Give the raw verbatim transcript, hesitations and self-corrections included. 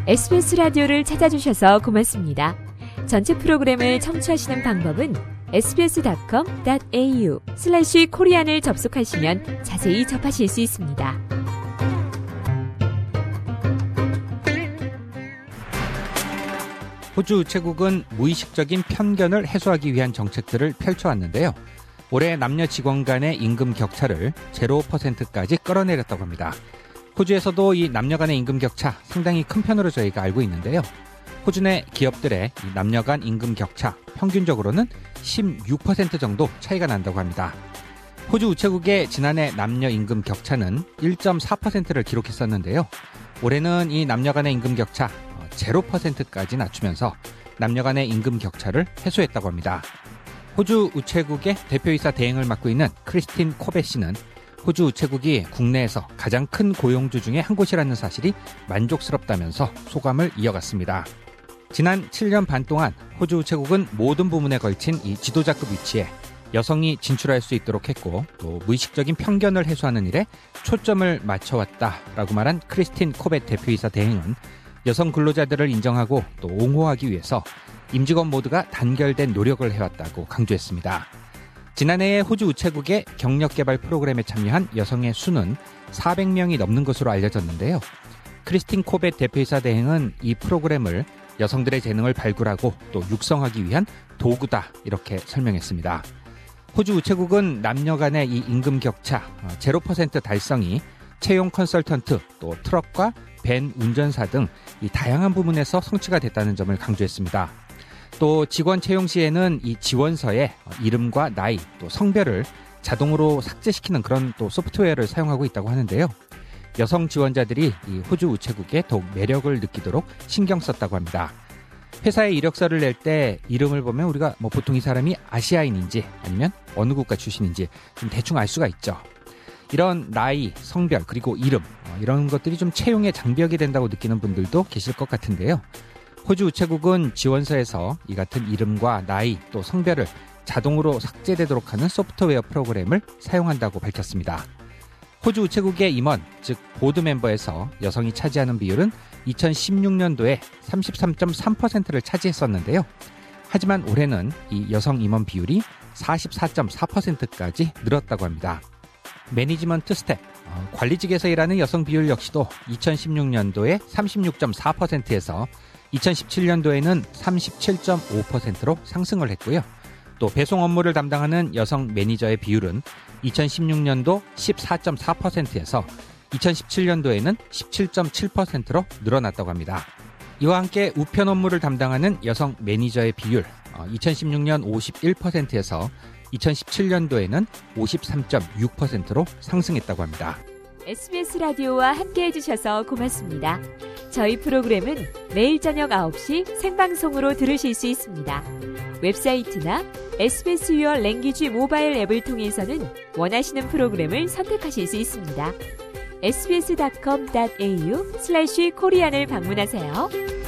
에스비에스 라디오를 찾아주셔서 고맙습니다. 전체 프로그램을 청취하시는 방법은 에스비에스닷컴 닷 에이유 슬래시 코리안을 접속하시면 자세히 접하실 수 있습니다. 호주 우체국은 무의식적인 편견을 해소하기 위한 정책들을 펼쳐왔는데요. 올해 남녀 직원 간의 임금 격차를 제로 퍼센트까지 끌어내렸다고 합니다. 호주에서도 이 남녀 간의 임금 격차 상당히 큰 편으로 저희가 알고 있는데요. 호주 내 기업들의 남녀 간 임금 격차 평균적으로는 십육 퍼센트 정도 차이가 난다고 합니다. 호주 우체국의 지난해 남녀 임금 격차는 일 점 사 퍼센트를 기록했었는데요. 올해는 이 남녀 간의 임금 격차 제로 퍼센트까지 낮추면서 남녀 간의 임금 격차를 해소했다고 합니다. 호주 우체국의 대표이사 대행을 맡고 있는 크리스틴 코벳 씨는 호주 우체국이 국내에서 가장 큰 고용주 중에 한 곳이라는 사실이 만족스럽다면서 소감을 이어갔습니다. 지난 칠 년 반 동안 호주 우체국은 모든 부문에 걸친 이 지도자급 위치에 여성이 진출할 수 있도록 했고 또 무의식적인 편견을 해소하는 일에 초점을 맞춰왔다라고 말한 크리스틴 코벳 대표이사 대행은 여성 근로자들을 인정하고 또 옹호하기 위해서 임직원 모두가 단결된 노력을 해왔다고 강조했습니다. 지난해에 호주 우체국의 경력개발 프로그램에 참여한 여성의 수는 사백 명이 넘는 것으로 알려졌는데요. 크리스틴 코벳 대표이사 대행은 이 프로그램을 여성들의 재능을 발굴하고 또 육성하기 위한 도구다 이렇게 설명했습니다. 호주 우체국은 남녀 간의 이 임금 격차 제로 퍼센트 달성이 채용 컨설턴트 또 트럭과 밴 운전사 등 이 다양한 부문에서 성취가 됐다는 점을 강조했습니다. 또 직원 채용 시에는 이 지원서에 이름과 나이 또 성별을 자동으로 삭제시키는 그런 또 소프트웨어를 사용하고 있다고 하는데요. 여성 지원자들이 이 호주 우체국에 더욱 매력을 느끼도록 신경 썼다고 합니다. 회사에 이력서를 낼 때 이름을 보면 우리가 뭐 보통 이 사람이 아시아인인지 아니면 어느 국가 출신인지 좀 대충 알 수가 있죠. 이런 나이, 성별 그리고 이름 이런 것들이 좀 채용의 장벽이 된다고 느끼는 분들도 계실 것 같은데요. 호주 우체국은 지원서에서 이 같은 이름과 나이 또 성별을 자동으로 삭제되도록 하는 소프트웨어 프로그램을 사용한다고 밝혔습니다. 호주 우체국의 임원, 즉 보드 멤버에서 여성이 차지하는 비율은 이천십육 년도에 삼십삼 점 삼 퍼센트를 차지했었는데요. 하지만 올해는 이 여성 임원 비율이 사십사 점 사 퍼센트까지 늘었다고 합니다. 매니지먼트 스텝, 관리직에서 일하는 여성 비율 역시도 이천십육 년도에 삼십육 점 사 퍼센트에서 이천십칠 년도에는 삼십칠 점 오 퍼센트로 상승을 했고요. 또 배송 업무를 담당하는 여성 매니저의 비율은 이천십육 년도 십사 점 사 퍼센트에서 이천십칠 년도에는 십칠 점 칠 퍼센트로 늘어났다고 합니다. 이와 함께 우편 업무를 담당하는 여성 매니저의 비율 이천십육 년 오십일 퍼센트에서 이천십칠 년도에는 오십삼 점 육 퍼센트로 상승했다고 합니다. 에스비에스 라디오와 함께 해주셔서 고맙습니다. 저희 프로그램은 매일 저녁 아홉 시 생방송으로 들으실 수 있습니다. 웹사이트나 에스비에스 유어 랭귀지 모바일 앱을 통해서는 원하시는 프로그램을 선택하실 수 있습니다. 에스비에스닷컴 닷 에이유 슬래시 코리안을 방문하세요.